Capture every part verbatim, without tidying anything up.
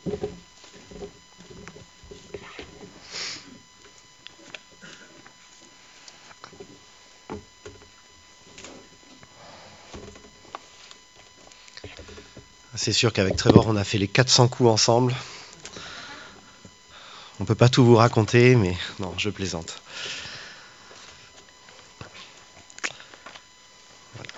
C'est sûr qu'avec Trevor, on a fait les quatre cents coups ensemble. On ne peut pas tout vous raconter, mais non, je plaisante. Voilà,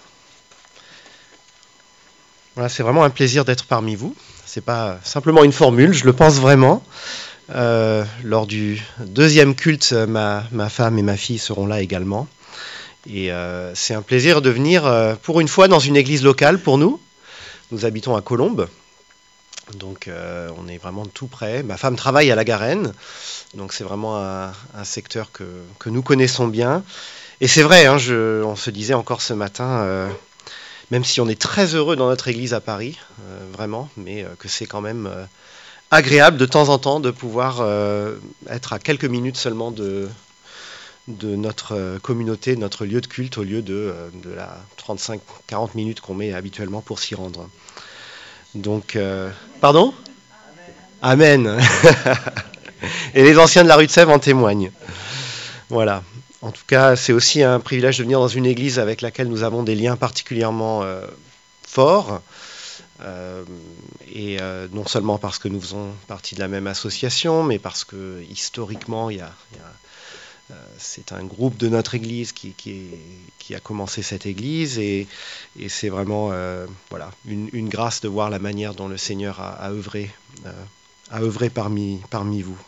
voilà, c'est vraiment un plaisir d'être parmi vous. Ce n'est pas simplement une formule, je le pense vraiment. Euh, lors du deuxième culte, ma, ma femme et ma fille seront là également. Et euh, c'est un plaisir de venir euh, pour une fois dans une église locale pour nous. Nous habitons à Colombes, donc euh, on est vraiment tout près. Ma femme travaille à la Garenne, donc c'est vraiment un, un secteur que, que nous connaissons bien. Et c'est vrai, hein, je, on se disait encore ce matin, euh, même si on est très heureux dans notre église à Paris, euh, vraiment, mais euh, que c'est quand même euh, agréable de temps en temps de pouvoir euh, être à quelques minutes seulement de, de notre communauté, de notre lieu de culte, au lieu de, de la trente-cinq à quarante minutes qu'on met habituellement pour s'y rendre. Donc, euh, pardon ? Amen. Amen. Et les anciens de la rue de Sèvres en témoignent. Voilà. En tout cas, c'est aussi un privilège de venir dans une église avec laquelle nous avons des liens particulièrement euh, forts. Euh, et euh, non seulement parce que nous faisons partie de la même association, mais parce que historiquement, il y a, il y a c'est un groupe de notre église qui, qui, est, qui a commencé cette église et, et c'est vraiment euh, voilà, une, une grâce de voir la manière dont le Seigneur a, a œuvré, euh, a œuvré parmi, parmi vous.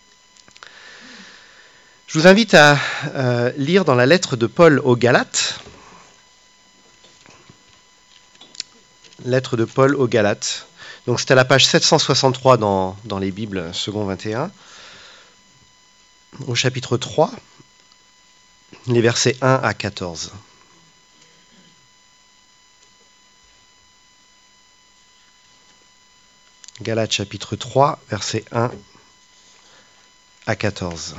Je vous invite à euh, lire dans la lettre de Paul aux Galates, lettre de Paul aux Galates. Donc c'est à la page sept cent soixante-trois dans, dans les Bibles second vingt et un. Au chapitre trois, les versets un à quatorze. Galates chapitre trois, versets un à quatorze.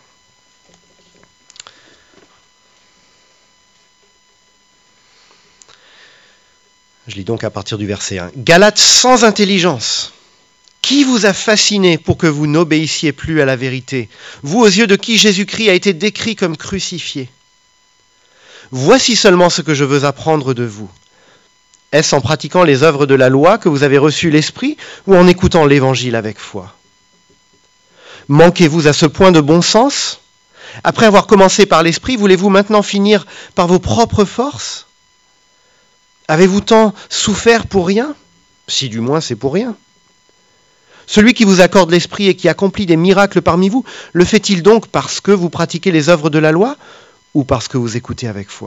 Je lis donc à partir du verset un. Galates sans intelligence. Qui vous a fasciné pour que vous n'obéissiez plus à la vérité, vous aux yeux de qui Jésus-Christ a été décrit comme crucifié ? Voici seulement ce que je veux apprendre de vous. Est-ce en pratiquant les œuvres de la loi que vous avez reçu l'Esprit ou en écoutant l'Évangile avec foi ? Manquez-vous à ce point de bon sens ? Après avoir commencé par l'Esprit, voulez-vous maintenant finir par vos propres forces ? Avez-vous tant souffert pour rien ? Si du moins c'est pour rien. Celui qui vous accorde l'Esprit et qui accomplit des miracles parmi vous, le fait-il donc parce que vous pratiquez les œuvres de la loi ou parce que vous écoutez avec foi ?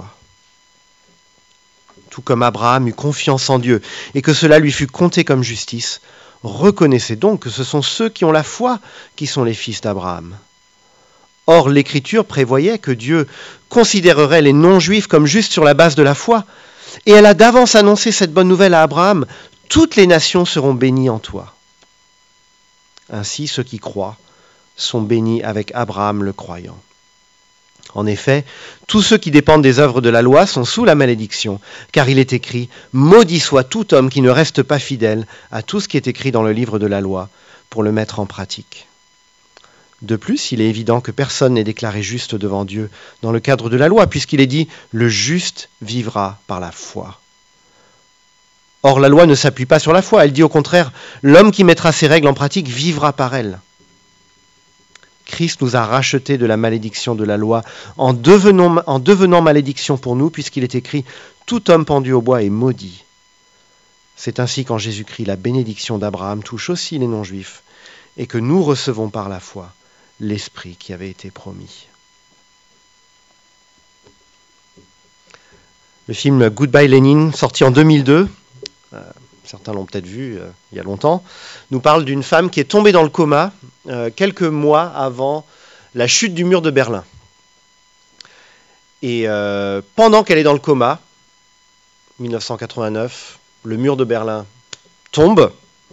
Tout comme Abraham eut confiance en Dieu et que cela lui fut compté comme justice, reconnaissez donc que ce sont ceux qui ont la foi qui sont les fils d'Abraham. Or, l'Écriture prévoyait que Dieu considérerait les non-juifs comme justes sur la base de la foi, et elle a d'avance annoncé cette bonne nouvelle à Abraham, « Toutes les nations seront bénies en toi ». Ainsi, ceux qui croient sont bénis avec Abraham le croyant. En effet, tous ceux qui dépendent des œuvres de la loi sont sous la malédiction, car il est écrit « Maudit soit tout homme qui ne reste pas fidèle à tout ce qui est écrit dans le livre de la loi pour le mettre en pratique. » De plus, il est évident que personne n'est déclaré juste devant Dieu dans le cadre de la loi, puisqu'il est dit « Le juste vivra par la foi ». Or, la loi ne s'appuie pas sur la foi. Elle dit au contraire, l'homme qui mettra ses règles en pratique vivra par elles. Christ nous a rachetés de la malédiction de la loi en devenant, en devenant malédiction pour nous, puisqu'il est écrit, tout homme pendu au bois est maudit. C'est ainsi qu'en Jésus-Christ, la bénédiction d'Abraham touche aussi les non-juifs, et que nous recevons par la foi l'Esprit qui avait été promis. Le film Goodbye Lénine, sorti en deux mille deux, Euh, certains l'ont peut-être vu euh, il y a longtemps, nous parle d'une femme qui est tombée dans le coma euh, quelques mois avant la chute du mur de Berlin. Et euh, pendant qu'elle est dans le coma, dix-neuf cent quatre-vingt-neuf, le mur de Berlin tombe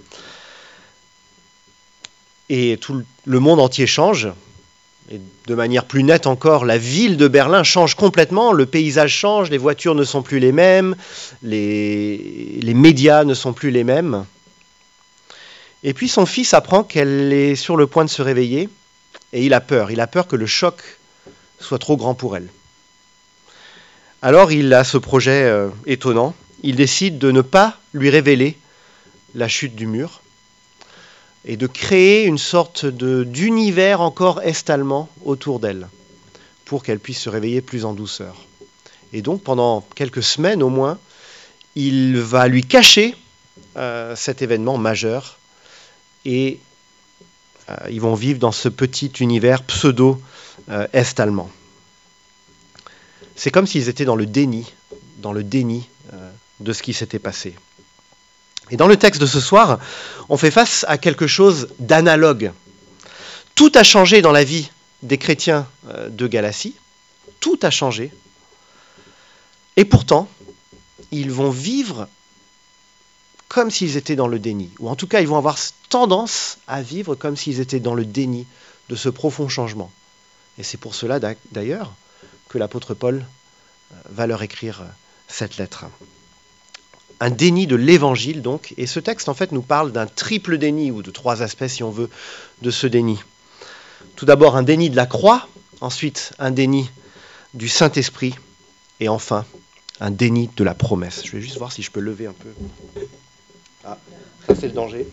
et tout le monde entier change. Et de manière plus nette encore, la ville de Berlin change complètement, le paysage change, les voitures ne sont plus les mêmes, les, les médias ne sont plus les mêmes. Et puis son fils apprend qu'elle est sur le point de se réveiller, et il a peur. Il a peur que le choc soit trop grand pour elle. Alors il a ce projet euh, étonnant. Il décide de ne pas lui révéler la chute du mur, et de créer une sorte de, d'univers encore est-allemand autour d'elle, pour qu'elle puisse se réveiller plus en douceur. Et donc, pendant quelques semaines au moins, il va lui cacher euh, cet événement majeur, et euh, ils vont vivre dans ce petit univers pseudo-est-allemand. C'est comme s'ils étaient dans le déni, dans le déni euh, de ce qui s'était passé. Et dans le texte de ce soir, on fait face à quelque chose d'analogue. Tout a changé dans la vie des chrétiens de Galatie. Tout a changé. Et pourtant, ils vont vivre comme s'ils étaient dans le déni. Ou en tout cas, ils vont avoir tendance à vivre comme s'ils étaient dans le déni de ce profond changement. Et c'est pour cela, d'ailleurs, que l'apôtre Paul va leur écrire cette lettre. Un déni de l'évangile, donc, et ce texte, en fait, nous parle d'un triple déni, ou de trois aspects, si on veut, de ce déni. Tout d'abord, un déni de la croix, ensuite, un déni du Saint-Esprit, et enfin, un déni de la promesse. Je vais juste voir si je peux lever un peu. Ah, ça c'est le danger.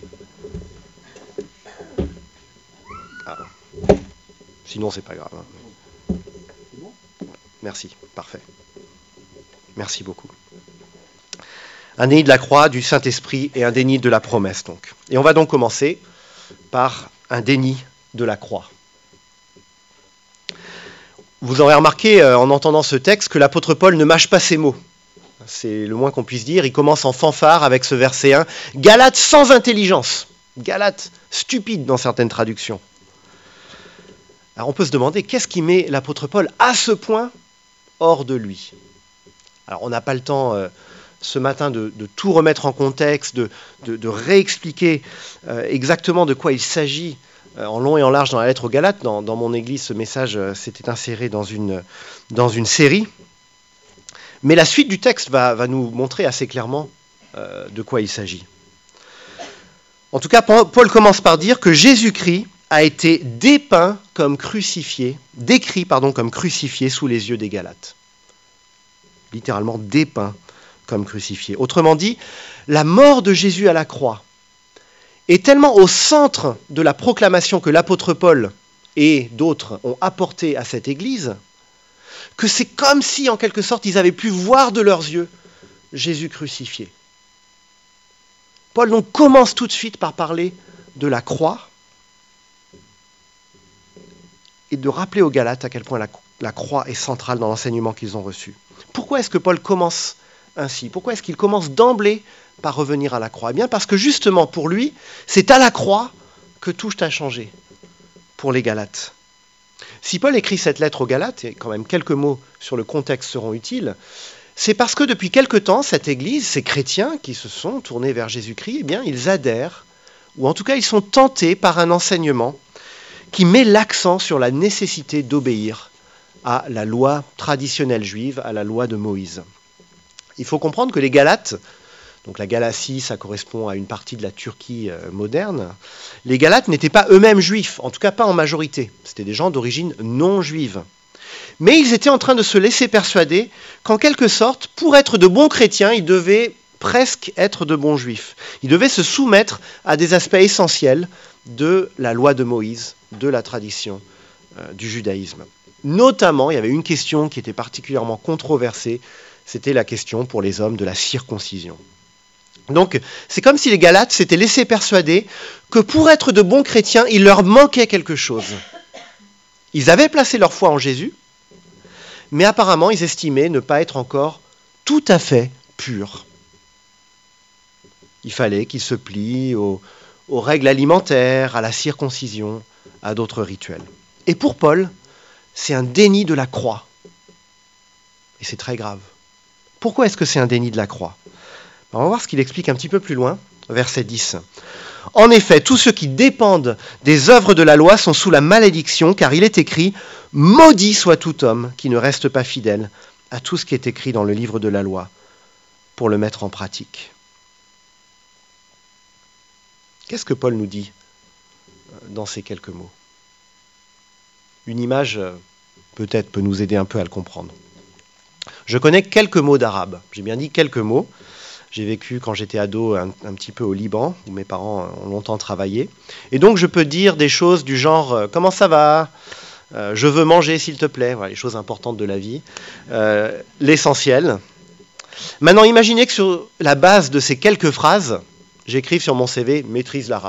Ah. Sinon, c'est pas grave. Hein. Merci, parfait. Merci beaucoup. Un déni de la croix, du Saint-Esprit et un déni de la promesse, donc. Et on va donc commencer par un déni de la croix. Vous aurez remarqué, euh, en entendant ce texte, que l'apôtre Paul ne mâche pas ses mots. C'est le moins qu'on puisse dire. Il commence en fanfare avec ce verset un. Galates sans intelligence. Galates stupide dans certaines traductions. Alors on peut se demander, qu'est-ce qui met l'apôtre Paul à ce point hors de lui ? Alors on n'a pas le temps... Euh, ce matin de, de tout remettre en contexte, de, de, de réexpliquer euh, exactement de quoi il s'agit euh, en long et en large dans la lettre aux Galates. Dans, dans mon église, ce message euh, s'était inséré dans une, dans une série. Mais la suite du texte va, va nous montrer assez clairement euh, de quoi il s'agit. En tout cas, Paul commence par dire que Jésus-Christ a été dépeint comme crucifié, décrit pardon, comme crucifié sous les yeux des Galates. Littéralement dépeint comme crucifié. Autrement dit, la mort de Jésus à la croix est tellement au centre de la proclamation que l'apôtre Paul et d'autres ont apportée à cette église, que c'est comme si, en quelque sorte, ils avaient pu voir de leurs yeux Jésus crucifié. Paul donc commence tout de suite par parler de la croix et de rappeler aux Galates à quel point la, la croix est centrale dans l'enseignement qu'ils ont reçu. Pourquoi est-ce que Paul commence ainsi ? Pourquoi est-ce qu'il commence d'emblée par revenir à la croix ? Eh bien parce que justement pour lui, c'est à la croix que tout a changé pour les Galates. Si Paul écrit cette lettre aux Galates, et quand même quelques mots sur le contexte seront utiles, c'est parce que depuis quelque temps, cette Église, ces chrétiens qui se sont tournés vers Jésus-Christ, eh bien ils adhèrent, ou en tout cas ils sont tentés par un enseignement qui met l'accent sur la nécessité d'obéir à la loi traditionnelle juive, à la loi de Moïse. Il faut comprendre que les Galates, donc la Galatie, ça correspond à une partie de la Turquie euh, moderne, les Galates n'étaient pas eux-mêmes juifs, en tout cas pas en majorité. C'était des gens d'origine non juive. Mais ils étaient en train de se laisser persuader qu'en quelque sorte, pour être de bons chrétiens, ils devaient presque être de bons juifs. Ils devaient se soumettre à des aspects essentiels de la loi de Moïse, de la tradition euh, du judaïsme. Notamment, il y avait une question qui était particulièrement controversée, c'était la question pour les hommes de la circoncision. Donc, c'est comme si les Galates s'étaient laissés persuader que pour être de bons chrétiens, il leur manquait quelque chose. Ils avaient placé leur foi en Jésus, mais apparemment, ils estimaient ne pas être encore tout à fait purs. Il fallait qu'ils se plient aux, aux règles alimentaires, à la circoncision, à d'autres rituels. Et pour Paul, c'est un déni de la croix. Et c'est très grave. Pourquoi est-ce que c'est un déni de la croix ? On va voir ce qu'il explique un petit peu plus loin, verset dix. En effet, tous ceux qui dépendent des œuvres de la loi sont sous la malédiction, car il est écrit « Maudit soit tout homme qui ne reste pas fidèle à tout ce qui est écrit dans le livre de la loi pour le mettre en pratique. » Qu'est-ce que Paul nous dit dans ces quelques mots? Une image, peut-être, peut nous aider un peu à le comprendre. Je connais quelques mots d'arabe. J'ai bien dit quelques mots. J'ai vécu, quand j'étais ado, un, un petit peu au Liban, où mes parents ont longtemps travaillé. Et donc, je peux dire des choses du genre euh, « Comment ça va ? euh, Je veux manger, s'il te plaît. » Voilà, les choses importantes de la vie. Euh, l'essentiel. Maintenant, imaginez que sur la base de ces quelques phrases, j'écrive sur mon C V « Maîtrise l'arabe ».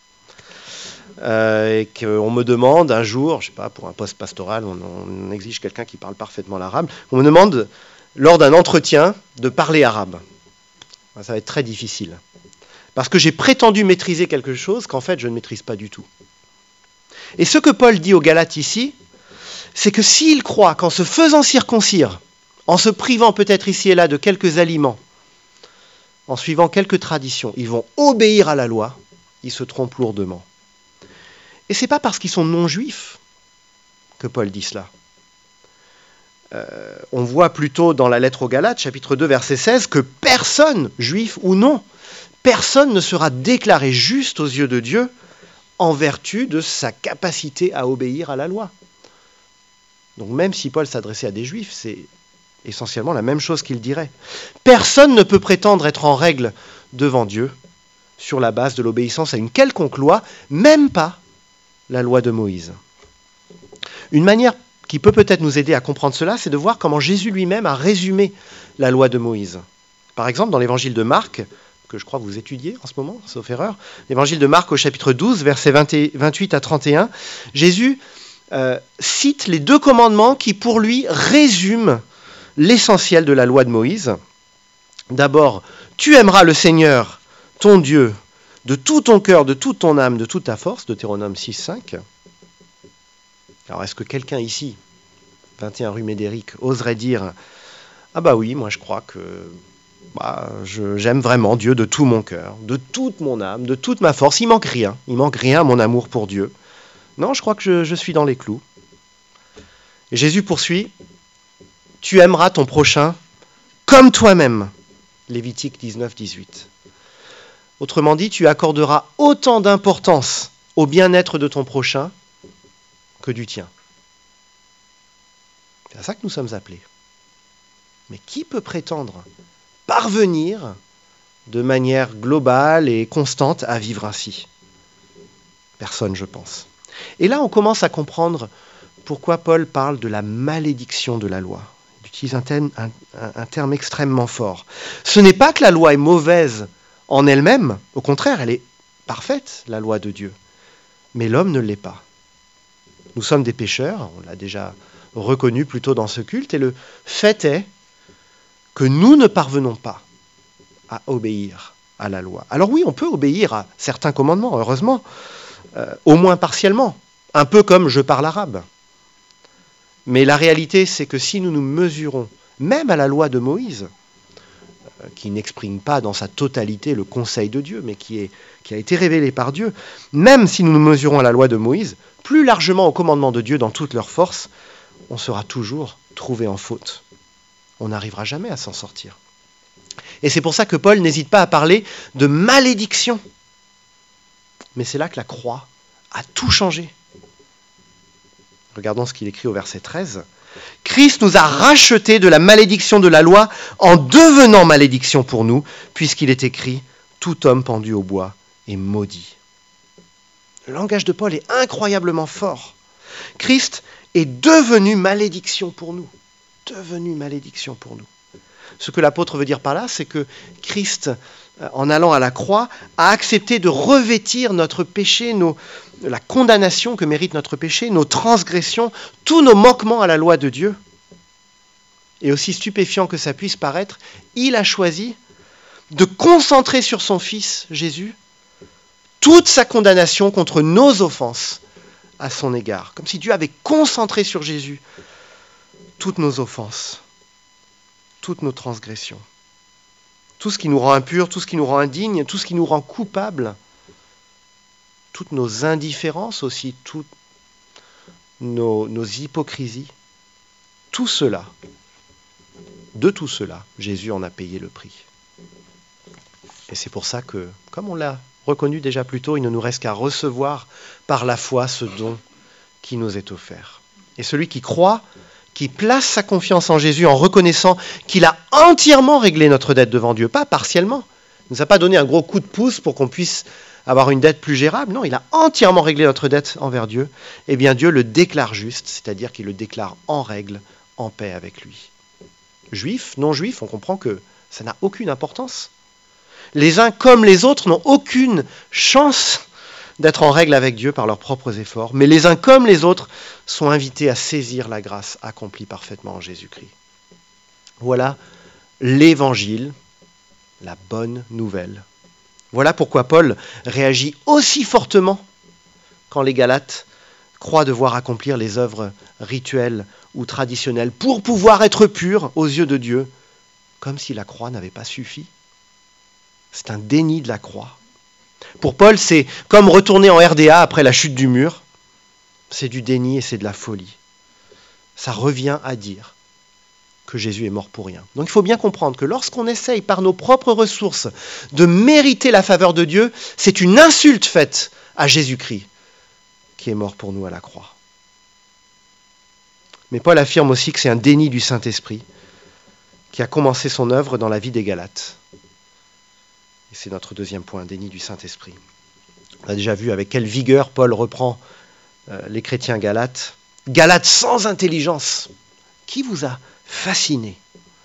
Euh, et qu'on me demande un jour, je ne sais pas, pour un poste pastoral, on, on exige quelqu'un qui parle parfaitement l'arabe, on me demande, lors d'un entretien, de parler arabe. Ça va être très difficile. Parce que j'ai prétendu maîtriser quelque chose qu'en fait, je ne maîtrise pas du tout. Et ce que Paul dit aux Galates ici, c'est que s'ils croient qu'en se faisant circoncire, en se privant peut-être ici et là de quelques aliments, en suivant quelques traditions, ils vont obéir à la loi, ils se trompent lourdement. Et ce n'est pas parce qu'ils sont non-juifs que Paul dit cela. Euh, on voit plutôt dans la lettre aux Galates, chapitre deux, verset seize, que personne, juif ou non, personne ne sera déclaré juste aux yeux de Dieu en vertu de sa capacité à obéir à la loi. Donc même si Paul s'adressait à des juifs, c'est essentiellement la même chose qu'il dirait. Personne ne peut prétendre être en règle devant Dieu sur la base de l'obéissance à une quelconque loi, même pas la loi de Moïse. Une manière qui peut peut-être nous aider à comprendre cela, c'est de voir comment Jésus lui-même a résumé la loi de Moïse. Par exemple, dans l'évangile de Marc, que je crois que vous étudiez en ce moment, sauf erreur, l'évangile de Marc au chapitre douze, versets vingt-huit à trente et un, Jésus euh, cite les deux commandements qui, pour lui, résument l'essentiel de la loi de Moïse. D'abord, tu aimeras le Seigneur, ton Dieu, de tout ton cœur, de toute ton âme, de toute ta force, Deutéronome six, cinq. Alors, est-ce que quelqu'un ici, vingt et un rue Médéric, oserait dire « Ah bah oui, moi je crois que bah, je, j'aime vraiment Dieu de tout mon cœur, de toute mon âme, de toute ma force. Il manque rien, il manque rien à mon amour pour Dieu. » Non, je crois que je, je suis dans les clous. Et Jésus poursuit « Tu aimeras ton prochain comme toi-même. » Lévitique dix-neuf, dix-huit. Autrement dit, tu accorderas autant d'importance au bien-être de ton prochain que du tien. C'est à ça que nous sommes appelés. Mais qui peut prétendre parvenir de manière globale et constante à vivre ainsi? Personne, je pense. Et là, on commence à comprendre pourquoi Paul parle de la malédiction de la loi. Il utilise un terme, un, un terme extrêmement fort. Ce n'est pas que la loi est mauvaise en elle-même, au contraire, elle est parfaite, la loi de Dieu. Mais l'homme ne l'est pas. Nous sommes des pécheurs, on l'a déjà reconnu plus tôt dans ce culte, et le fait est que nous ne parvenons pas à obéir à la loi. Alors oui, on peut obéir à certains commandements, heureusement, euh, au moins partiellement, un peu comme je parle arabe. Mais la réalité, c'est que si nous nous mesurons, même à la loi de Moïse, qui n'exprime pas dans sa totalité le conseil de Dieu, mais qui, est, qui a été révélé par Dieu, même si nous nous mesurons à la loi de Moïse, plus largement au commandement de Dieu dans toute leur force, on sera toujours trouvé en faute. On n'arrivera jamais à s'en sortir. Et c'est pour ça que Paul n'hésite pas à parler de malédiction. Mais c'est là que la croix a tout changé. Regardons ce qu'il écrit au verset treize. Christ nous a rachetés de la malédiction de la loi en devenant malédiction pour nous, puisqu'il est écrit « Tout homme pendu au bois est maudit ». Le langage de Paul est incroyablement fort. Christ est devenu malédiction pour nous. Devenu malédiction pour nous. Ce que l'apôtre veut dire par là, c'est que Christ, en allant à la croix, a accepté de revêtir notre péché, nos, la condamnation que mérite notre péché, nos transgressions, tous nos manquements à la loi de Dieu. Et aussi stupéfiant que ça puisse paraître, il a choisi de concentrer sur son Fils, Jésus, toute sa condamnation contre nos offenses à son égard. Comme si Dieu avait concentré sur Jésus toutes nos offenses, toutes nos transgressions, tout ce qui nous rend impurs, tout ce qui nous rend indignes, tout ce qui nous rend coupables, toutes nos indifférences aussi, toutes nos, nos hypocrisies, tout cela, de tout cela, Jésus en a payé le prix. Et c'est pour ça que, comme on l'a reconnu déjà plus tôt, il ne nous reste qu'à recevoir par la foi ce don qui nous est offert. Et celui qui croit, qui place sa confiance en Jésus en reconnaissant qu'il a entièrement réglé notre dette devant Dieu, pas partiellement. Il ne nous a pas donné un gros coup de pouce pour qu'on puisse avoir une dette plus gérable. Non, il a entièrement réglé notre dette envers Dieu. Eh bien, Dieu le déclare juste, c'est-à-dire qu'il le déclare en règle, en paix avec lui. Juifs, non-juifs, on comprend que ça n'a aucune importance. Les uns comme les autres n'ont aucune chance d'être en règle avec Dieu par leurs propres efforts, mais les uns comme les autres sont invités à saisir la grâce accomplie parfaitement en Jésus-Christ. Voilà l'évangile, la bonne nouvelle. Voilà pourquoi Paul réagit aussi fortement quand les Galates croient devoir accomplir les œuvres rituelles ou traditionnelles pour pouvoir être purs aux yeux de Dieu, comme si la croix n'avait pas suffi. C'est un déni de la croix. Pour Paul, c'est comme retourner en R D A après la chute du mur. C'est du déni et c'est de la folie. Ça revient à dire que Jésus est mort pour rien. Donc il faut bien comprendre que lorsqu'on essaye par nos propres ressources de mériter la faveur de Dieu, c'est une insulte faite à Jésus-Christ qui est mort pour nous à la croix. Mais Paul affirme aussi que c'est un déni du Saint-Esprit qui a commencé son œuvre dans la vie des Galates. Et c'est notre deuxième point, déni du Saint-Esprit. On a déjà vu avec quelle vigueur Paul reprend euh, les chrétiens Galates. Galates sans intelligence. Qui vous a fasciné?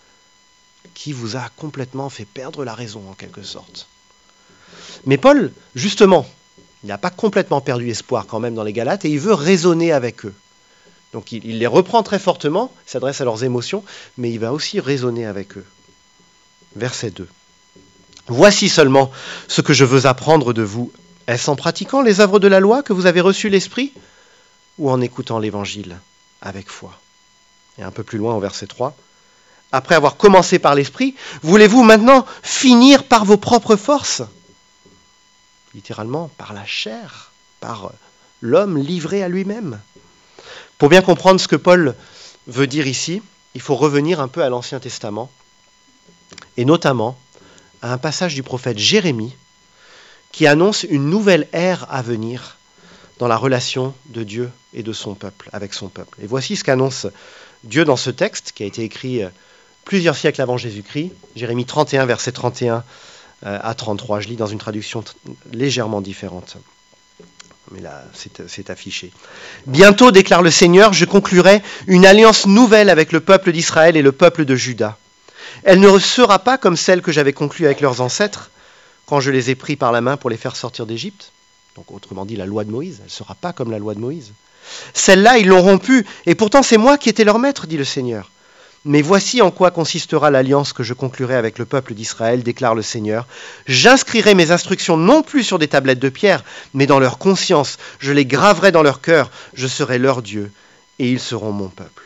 Qui vous a complètement fait perdre la raison en quelque sorte? Mais Paul, justement, il n'a pas complètement perdu espoir quand même dans les Galates et il veut raisonner avec eux. Donc il, il les reprend très fortement, il s'adresse à leurs émotions, mais il va aussi raisonner avec eux. Verset deux. Voici seulement ce que je veux apprendre de vous. Est-ce en pratiquant les œuvres de la loi que vous avez reçu l'Esprit ou en écoutant l'Évangile avec foi? Et un peu plus loin au verset trois. Après avoir commencé par l'Esprit, voulez-vous maintenant finir par vos propres forces? Littéralement, par la chair, par l'homme livré à lui-même. Pour bien comprendre ce que Paul veut dire ici, il faut revenir un peu à l'Ancien Testament, et notamment à un passage du prophète Jérémie qui annonce une nouvelle ère à venir dans la relation de Dieu et de son peuple, avec son peuple. Et voici ce qu'annonce Dieu dans ce texte qui a été écrit plusieurs siècles avant Jésus-Christ, Jérémie trente et un, versets trente et un à trente-trois. Je lis dans une traduction t- légèrement différente. Mais là, c'est, c'est affiché. Bientôt, déclare le Seigneur, je conclurai une alliance nouvelle avec le peuple d'Israël et le peuple de Juda. Elle ne sera pas comme celle que j'avais conclue avec leurs ancêtres quand je les ai pris par la main pour les faire sortir d'Égypte. Donc, autrement dit, la loi de Moïse. Elle ne sera pas comme la loi de Moïse. Celle-là, ils l'ont rompue, et pourtant c'est moi qui étais leur maître, dit le Seigneur. Mais voici en quoi consistera l'alliance que je conclurai avec le peuple d'Israël, déclare le Seigneur. J'inscrirai mes instructions non plus sur des tablettes de pierre, mais dans leur conscience. Je les graverai dans leur cœur. Je serai leur Dieu, et ils seront mon peuple.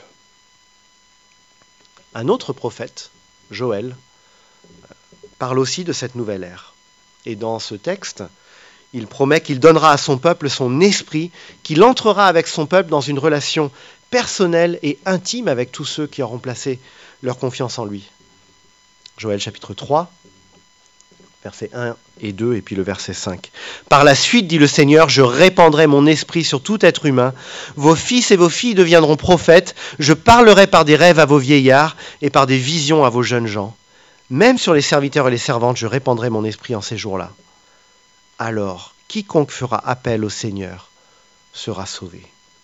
Un autre prophète, Joël, parle aussi de cette nouvelle ère. Et dans ce texte, il promet qu'il donnera à son peuple son esprit, qu'il entrera avec son peuple dans une relation personnelle et intime avec tous ceux qui auront placé leur confiance en lui. Joël chapitre trois, versets un et deux, et puis le verset cinq. Par la suite, dit le Seigneur, je répandrai mon esprit sur tout être humain. Vos fils et vos filles deviendront prophètes. Je parlerai par des rêves à vos vieillards et par des visions à vos jeunes gens. Même sur les serviteurs et les servantes, je répandrai mon esprit en ces jours-là. Alors, quiconque fera appel au Seigneur sera sauvé.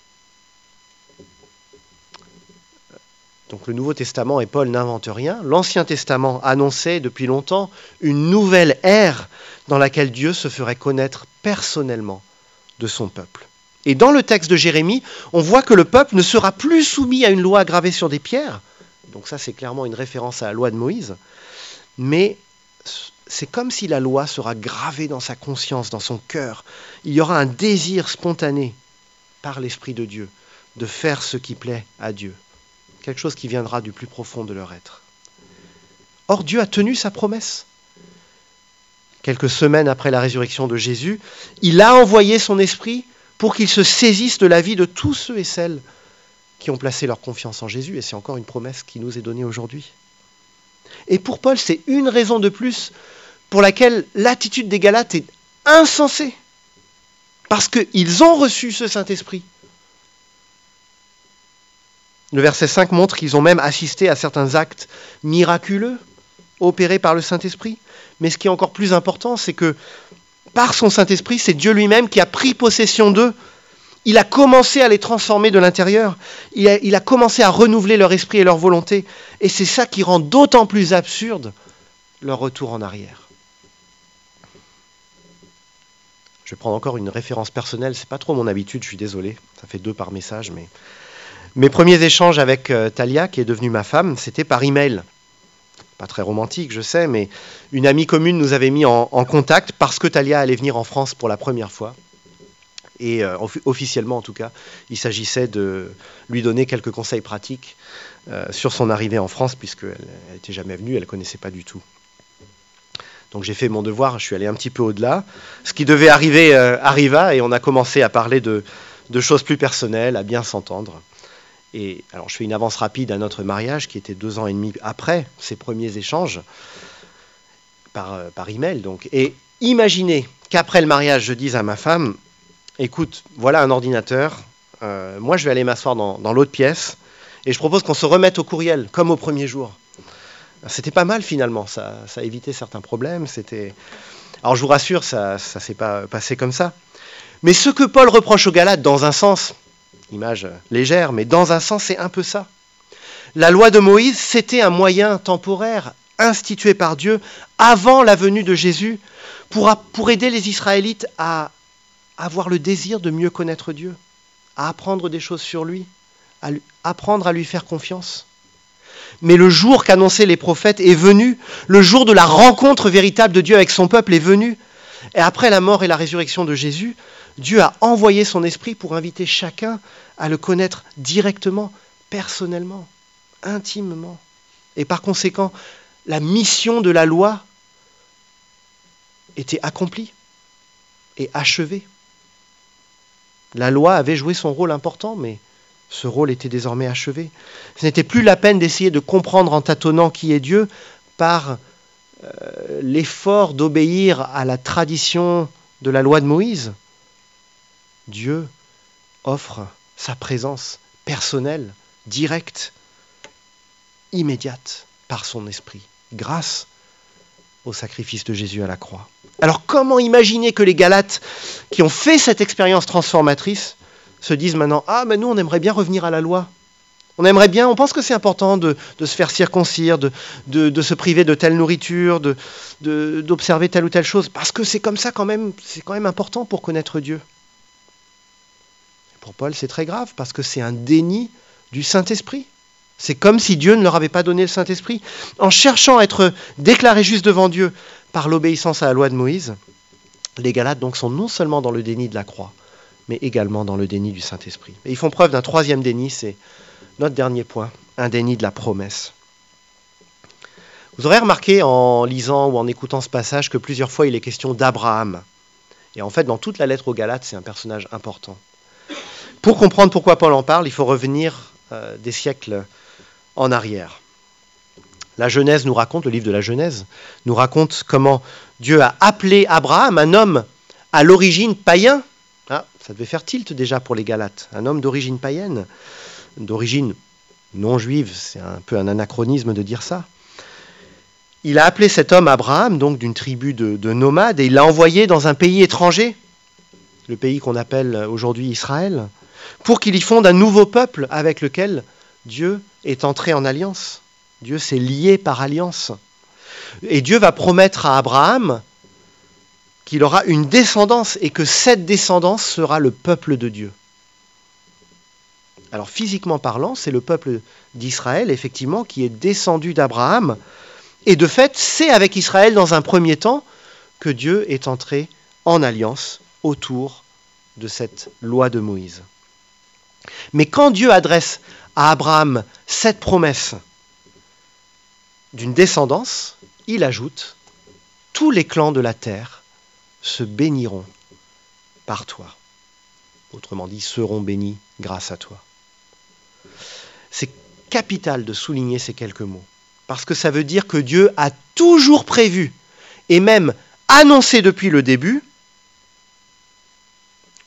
Donc le Nouveau Testament, et Paul n'invente rien, l'Ancien Testament annonçait depuis longtemps une nouvelle ère dans laquelle Dieu se ferait connaître personnellement de son peuple. Et dans le texte de Jérémie, on voit que le peuple ne sera plus soumis à une loi gravée sur des pierres. Donc ça, c'est clairement une référence à la loi de Moïse. Mais c'est comme si la loi sera gravée dans sa conscience, dans son cœur. Il y aura un désir spontané par l'Esprit de Dieu de faire ce qui plaît à Dieu. Quelque chose qui viendra du plus profond de leur être. Or, Dieu a tenu sa promesse. Quelques semaines après la résurrection de Jésus, il a envoyé son esprit pour qu'il se saisisse de la vie de tous ceux et celles qui ont placé leur confiance en Jésus. Et c'est encore une promesse qui nous est donnée aujourd'hui. Et pour Paul, c'est une raison de plus pour laquelle l'attitude des Galates est insensé, parce qu'ils ont reçu ce Saint-Esprit. Le verset cinq montre qu'ils ont même assisté à certains actes miraculeux opérés par le Saint-Esprit. Mais ce qui est encore plus important, c'est que par son Saint-Esprit, c'est Dieu lui-même qui a pris possession d'eux. Il a commencé à les transformer de l'intérieur. Il a, il a commencé à renouveler leur esprit et leur volonté. Et c'est ça qui rend d'autant plus absurde leur retour en arrière. Je vais prendre encore une référence personnelle. C'est pas trop mon habitude, je suis désolé. Ça fait deux par message, mais... Mes premiers échanges avec euh, Talia, qui est devenue ma femme, c'était par email. Pas très romantique, je sais, mais une amie commune nous avait mis en, en contact parce que Talia allait venir en France pour la première fois. Et euh, officiellement, en tout cas, il s'agissait de lui donner quelques conseils pratiques euh, sur son arrivée en France, puisqu'elle n'était jamais venue, elle ne connaissait pas du tout. Donc j'ai fait mon devoir, je suis allé un petit peu au-delà. Ce qui devait arriver euh, arriva, et on a commencé à parler de, de choses plus personnelles, à bien s'entendre. Et alors je fais une avance rapide à notre mariage, qui était deux ans et demi après ces premiers échanges, par, euh, par email donc. Et imaginez qu'après le mariage, je dise à ma femme, écoute, voilà un ordinateur, euh, moi je vais aller m'asseoir dans, dans l'autre pièce, et je propose qu'on se remette au courriel, comme au premier jour. C'était pas mal finalement, ça, ça évitait certains problèmes. C'était... Alors je vous rassure, ça ne s'est pas passé comme ça. Mais ce que Paul reproche aux Galates, dans un sens, image légère, mais dans un sens, c'est un peu ça. La loi de Moïse, c'était un moyen temporaire institué par Dieu avant la venue de Jésus pour, pour aider les Israélites à avoir le désir de mieux connaître Dieu, à apprendre des choses sur lui, à lui, apprendre à lui faire confiance. Mais le jour qu'annonçaient les prophètes est venu, le jour de la rencontre véritable de Dieu avec son peuple est venu. Et après la mort et la résurrection de Jésus, Dieu a envoyé son esprit pour inviter chacun à le connaître directement, personnellement, intimement. Et par conséquent, la mission de la loi était accomplie et achevée. La loi avait joué son rôle important, mais ce rôle était désormais achevé. Ce n'était plus la peine d'essayer de comprendre en tâtonnant qui est Dieu par euh, l'effort d'obéir à la tradition de la loi de Moïse. Dieu offre sa présence personnelle, directe, immédiate par son esprit, grâce au sacrifice de Jésus à la croix. Alors comment imaginer que les Galates qui ont fait cette expérience transformatrice se disent maintenant « Ah, mais nous, on aimerait bien revenir à la loi. On aimerait bien, on pense que c'est important de, de se faire circoncire, de, de, de se priver de telle nourriture, de, de, d'observer telle ou telle chose, parce que c'est comme ça quand même, c'est quand même important pour connaître Dieu. » Pour Paul, c'est très grave, parce que c'est un déni du Saint-Esprit. C'est comme si Dieu ne leur avait pas donné le Saint-Esprit. En cherchant à être déclarés justes devant Dieu par l'obéissance à la loi de Moïse, les Galates donc sont non seulement dans le déni de la croix, mais également dans le déni du Saint-Esprit. Et ils font preuve d'un troisième déni, c'est notre dernier point, un déni de la promesse. Vous aurez remarqué en lisant ou en écoutant ce passage que plusieurs fois il est question d'Abraham. Et en fait, dans toute la lettre aux Galates, c'est un personnage important. Pour comprendre pourquoi Paul en parle, il faut revenir euh, des siècles en arrière. La Genèse nous raconte, le livre de la Genèse, nous raconte comment Dieu a appelé Abraham, un homme à l'origine païen. Ah, ça devait faire tilt déjà pour les Galates. Un homme d'origine païenne, d'origine non juive, c'est un peu un anachronisme de dire ça. Il a appelé cet homme Abraham, donc d'une tribu de, de nomades, et il l'a envoyé dans un pays étranger, le pays qu'on appelle aujourd'hui Israël, pour qu'il y fonde un nouveau peuple avec lequel Dieu est entré en alliance. Dieu s'est lié par alliance. Et Dieu va promettre à Abraham qu'il aura une descendance et que cette descendance sera le peuple de Dieu. Alors physiquement parlant, c'est le peuple d'Israël, effectivement, qui est descendu d'Abraham. Et de fait, c'est avec Israël, dans un premier temps, que Dieu est entré en alliance autour de cette loi de Moïse. Mais quand Dieu adresse à Abraham cette promesse d'une descendance, il ajoute « Tous les clans de la terre se béniront par toi. » Autrement dit, seront bénis grâce à toi. C'est capital de souligner ces quelques mots, parce que ça veut dire que Dieu a toujours prévu, et même annoncé depuis le début,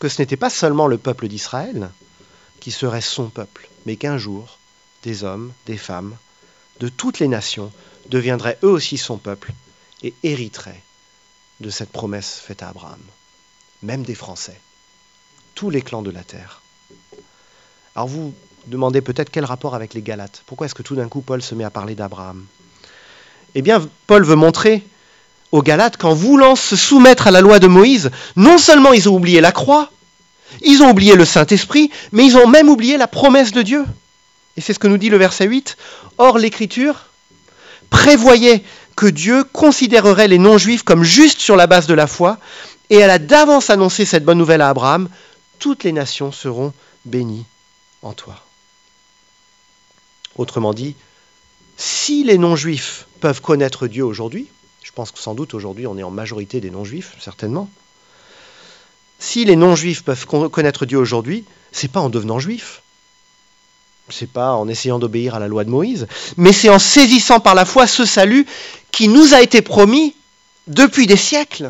que ce n'était pas seulement le peuple d'Israël qui serait son peuple, mais qu'un jour, des hommes, des femmes, de toutes les nations, deviendraient eux aussi son peuple et hériteraient de cette promesse faite à Abraham. Même des Français, tous les clans de la terre. Alors vous vous demandez peut-être quel rapport avec les Galates. Pourquoi est-ce que tout d'un coup Paul se met à parler d'Abraham ? Eh bien, Paul veut montrer aux Galates qu'en voulant se soumettre à la loi de Moïse, non seulement ils ont oublié la croix, ils ont oublié le Saint-Esprit, mais ils ont même oublié la promesse de Dieu. Et c'est ce que nous dit le verset huit. Or, l'Écriture prévoyait que Dieu considérerait les non-juifs comme justes sur la base de la foi, et elle a d'avance annoncé cette bonne nouvelle à Abraham. Toutes les nations seront bénies en toi. Autrement dit, si les non-juifs peuvent connaître Dieu aujourd'hui, je pense que sans doute aujourd'hui on est en majorité des non-juifs, certainement. Si les non-juifs peuvent connaître Dieu aujourd'hui, c'est pas en devenant juifs, c'est pas en essayant d'obéir à la loi de Moïse, mais c'est en saisissant par la foi ce salut qui nous a été promis depuis des siècles.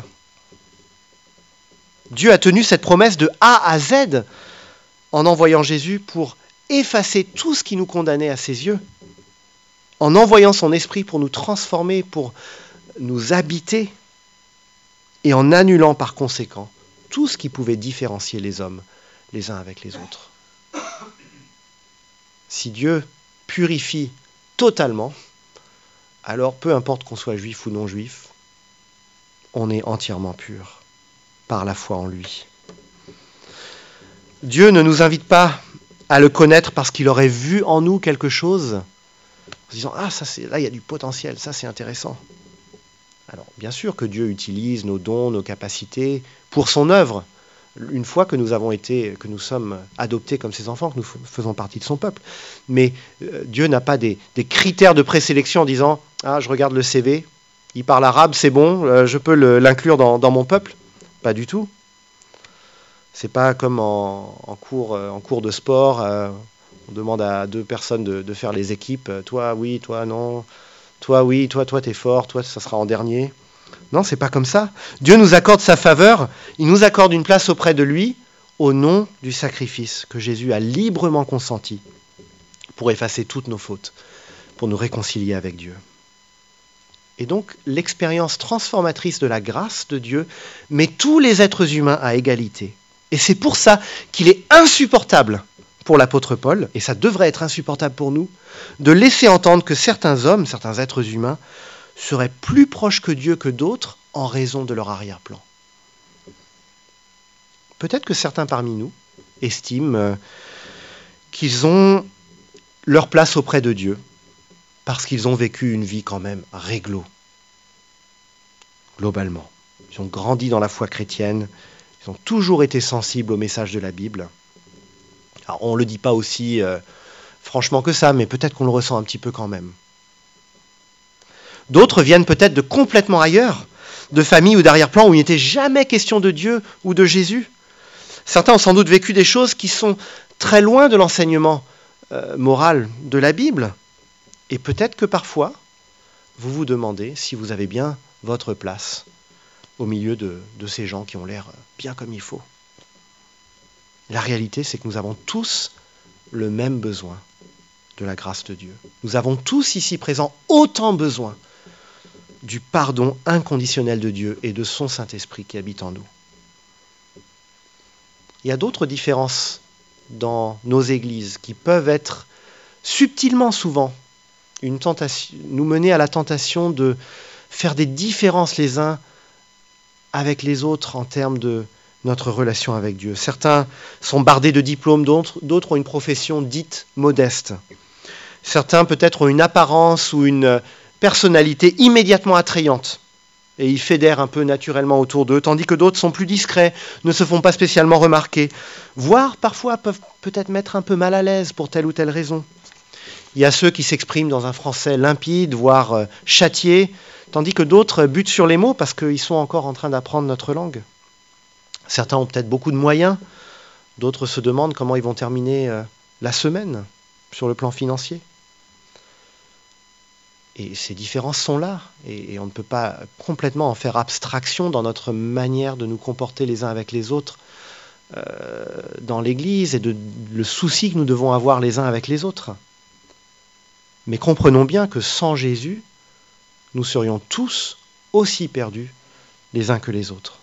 Dieu a tenu cette promesse de A à Z en envoyant Jésus pour effacer tout ce qui nous condamnait à ses yeux, en envoyant son esprit pour nous transformer, pour nous habiter, et en annulant par conséquent tout ce qui pouvait différencier les hommes les uns avec les autres. Si Dieu purifie totalement, alors peu importe qu'on soit juif ou non juif, on est entièrement pur par la foi en lui. Dieu ne nous invite pas à le connaître parce qu'il aurait vu en nous quelque chose, en se disant « Ah, ça c'est, là il y a du potentiel, ça c'est intéressant ». Alors bien sûr que Dieu utilise nos dons, nos capacités pour son œuvre, une fois que nous avons été, que nous sommes adoptés comme ses enfants, que nous faisons partie de son peuple. Mais euh, Dieu n'a pas des, des critères de présélection en disant « Ah, je regarde le C V, il parle arabe, c'est bon, euh, je peux le, l'inclure dans, dans mon peuple ». Pas du tout. C'est pas comme en, en, cours, en cours de sport, euh, on demande à deux personnes de, de faire les équipes. Toi, oui, toi, non. Toi, oui, toi, toi, t'es fort, toi, ça sera en dernier. Non, c'est pas comme ça. Dieu nous accorde sa faveur, il nous accorde une place auprès de lui au nom du sacrifice que Jésus a librement consenti pour effacer toutes nos fautes, pour nous réconcilier avec Dieu. Et donc, l'expérience transformatrice de la grâce de Dieu met tous les êtres humains à égalité. Et c'est pour ça qu'il est insupportable pour l'apôtre Paul, et ça devrait être insupportable pour nous, de laisser entendre que certains hommes, certains êtres humains, seraient plus proches que Dieu que d'autres en raison de leur arrière-plan. Peut-être que certains parmi nous estiment qu'ils ont leur place auprès de Dieu, parce qu'ils ont vécu une vie quand même réglo, globalement. Ils ont grandi dans la foi chrétienne, ils ont toujours été sensibles au message de la Bible. Alors, on ne le dit pas aussi euh, franchement que ça, mais peut-être qu'on le ressent un petit peu quand même. D'autres viennent peut-être de complètement ailleurs, de familles ou d'arrière-plan où il n'était jamais question de Dieu ou de Jésus. Certains ont sans doute vécu des choses qui sont très loin de l'enseignement euh, moral de la Bible. Et peut-être que parfois, vous vous demandez si vous avez bien votre place au milieu de, de ces gens qui ont l'air bien comme il faut. La réalité, c'est que nous avons tous le même besoin de la grâce de Dieu. Nous avons tous ici présents autant besoin du pardon inconditionnel de Dieu et de son Saint-Esprit qui habite en nous. Il y a d'autres différences dans nos églises qui peuvent être subtilement souvent une tentation, nous mener à la tentation de faire des différences les uns avec les autres en termes de notre relation avec Dieu. Certains sont bardés de diplômes, d'autres, d'autres ont une profession dite modeste. Certains peut-être ont une apparence ou une personnalité immédiatement attrayante et ils fédèrent un peu naturellement autour d'eux, tandis que d'autres sont plus discrets, ne se font pas spécialement remarquer, voire parfois peuvent peut-être mettre un peu mal à l'aise pour telle ou telle raison. Il y a ceux qui s'expriment dans un français limpide, voire châtié, tandis que d'autres butent sur les mots parce qu'ils sont encore en train d'apprendre notre langue. Certains ont peut-être beaucoup de moyens, d'autres se demandent comment ils vont terminer la semaine sur le plan financier. Et ces différences sont là, et on ne peut pas complètement en faire abstraction dans notre manière de nous comporter les uns avec les autres euh, dans l'Église et de, le souci que nous devons avoir les uns avec les autres. Mais comprenons bien que sans Jésus, nous serions tous aussi perdus les uns que les autres.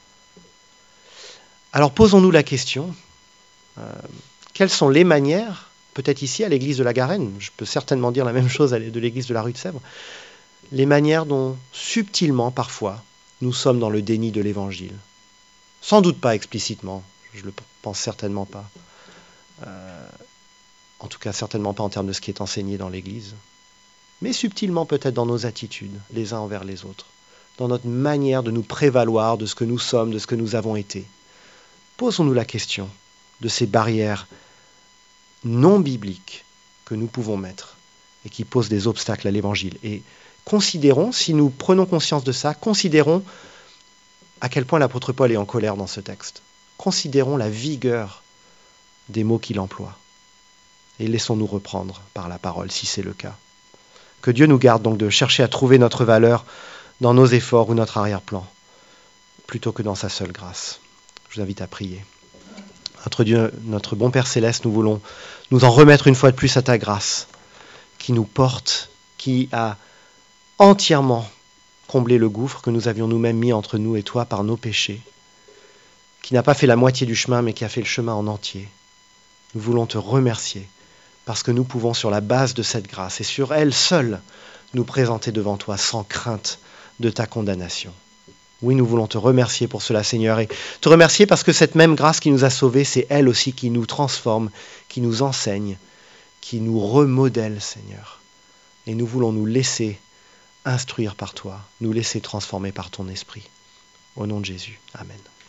Alors posons-nous la question, euh, quelles sont les manières, peut-être ici à l'église de la Garenne, je peux certainement dire la même chose de l'église de la rue de Sèvres, les manières dont subtilement parfois nous sommes dans le déni de l'évangile. Sans doute pas explicitement, je ne le pense certainement pas. Euh, en tout cas certainement pas en termes de ce qui est enseigné dans l'église. Mais subtilement peut-être dans nos attitudes, les uns envers les autres, dans notre manière de nous prévaloir de ce que nous sommes, de ce que nous avons été. Posons-nous la question de ces barrières non bibliques que nous pouvons mettre et qui posent des obstacles à l'évangile. Et considérons, si nous prenons conscience de ça, considérons à quel point l'apôtre Paul est en colère dans ce texte. Considérons la vigueur des mots qu'il emploie. Et laissons-nous reprendre par la parole, si c'est le cas. Que Dieu nous garde donc de chercher à trouver notre valeur dans nos efforts ou notre arrière-plan, plutôt que dans sa seule grâce. Je vous invite à prier. Notre Dieu, notre bon Père Céleste, nous voulons nous en remettre une fois de plus à ta grâce, qui nous porte, qui a entièrement comblé le gouffre que nous avions nous-mêmes mis entre nous et toi par nos péchés, qui n'a pas fait la moitié du chemin, mais qui a fait le chemin en entier. Nous voulons te remercier, parce que nous pouvons, sur la base de cette grâce, et sur elle seule, nous présenter devant toi sans crainte de ta condamnation. Oui, nous voulons te remercier pour cela, Seigneur, et te remercier parce que cette même grâce qui nous a sauvés, c'est elle aussi qui nous transforme, qui nous enseigne, qui nous remodèle, Seigneur. Et nous voulons nous laisser instruire par toi, nous laisser transformer par ton esprit. Au nom de Jésus. Amen.